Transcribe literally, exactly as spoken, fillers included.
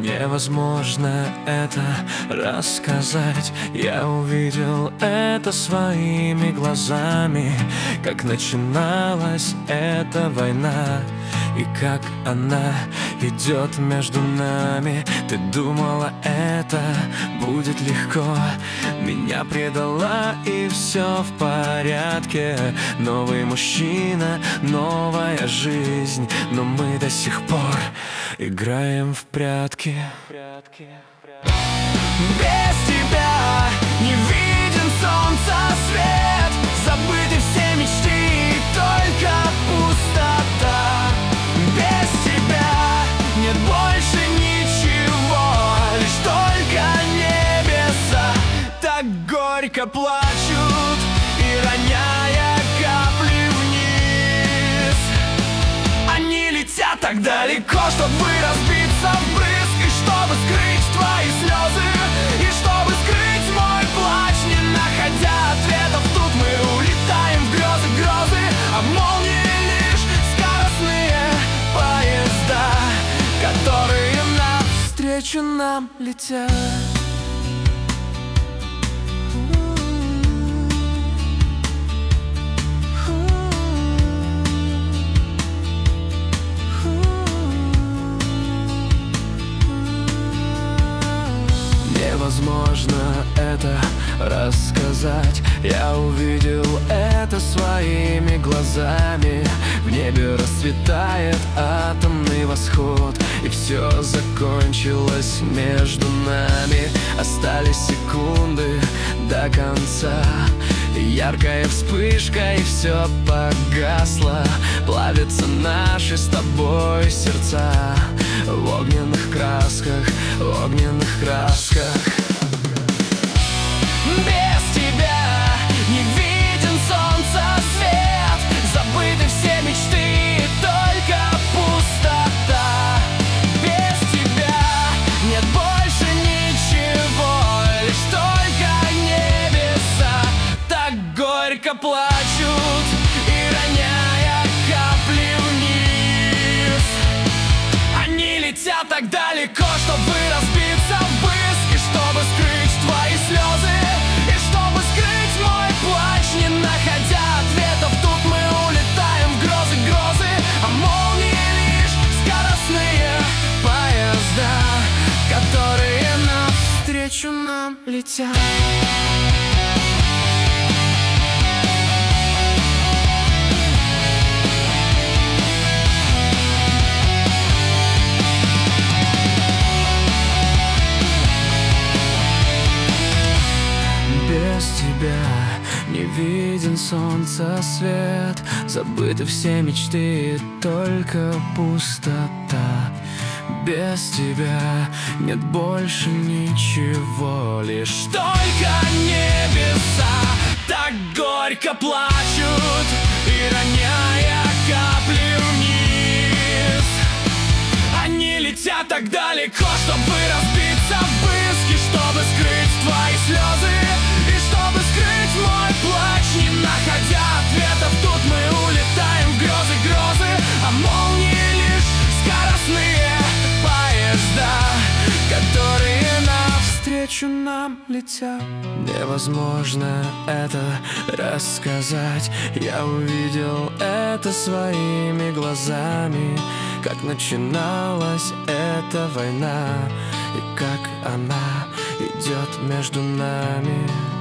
Невозможно это рассказать. Я увидел это своими глазами, как начиналась эта война и как она идет между нами. Ты думала, это будет легко, меня предала, и все в порядке. Новый мужчина, новая жизнь, но мы до сих пор играем в прятки. Без тебя не виден солнца свет, забыты все мечты, только пустота. Без тебя нет больше ничего, лишь только небеса так горько плачут, и роняя капли вниз. Они летят так далеко, чтобы разбиться в брызг, и чтобы скрыть твои слезы, и чтобы скрыть мой плач. Не находя ответов, тут мы улетаем в грезы, грозы, а молнии лишь скоростные поезда, которые навстречу нам летят. Невозможно это рассказать. Я увидел это своими глазами. В небе расцветает атомный восход, и все закончилось между нами. Остались секунды до конца, яркая вспышка, и все погасло. Плавятся наши с тобой сердца в огненных красках, в огненных красках. Без тебя не виден солнца свет, забыты все мечты, только пустота. Без тебя нет больше ничего, лишь только небеса так горько плачут, и роняя капли вниз. Они летят так далеко, чтобы разбиться в брызг, и чтобы скрыть твои слезы, и чтобы скрыть мой плач. Не находя ответов, тут мы улетаем в грозы, грозы, а молнии лишь скоростные поезда, которые навстречу нам летят. Без тебя не виден солнца свет, забыты все мечты, только пустота. Без тебя нет больше ничего, лишь только небеса так горько плачут, и роняя капли вниз. Они летят так далеко, чтобы разбиться в брызг, и чтобы скрыть твои слезы, и чтобы скрыть мой плач. Не находя ответов, тут мы улетаем в грезы, грозы, а молнии лишь скоростные поезда, которые навстречу нам летят. Невозможно это рассказать. Я увидел это своими глазами, как начиналась эта война, и как она идет между нами.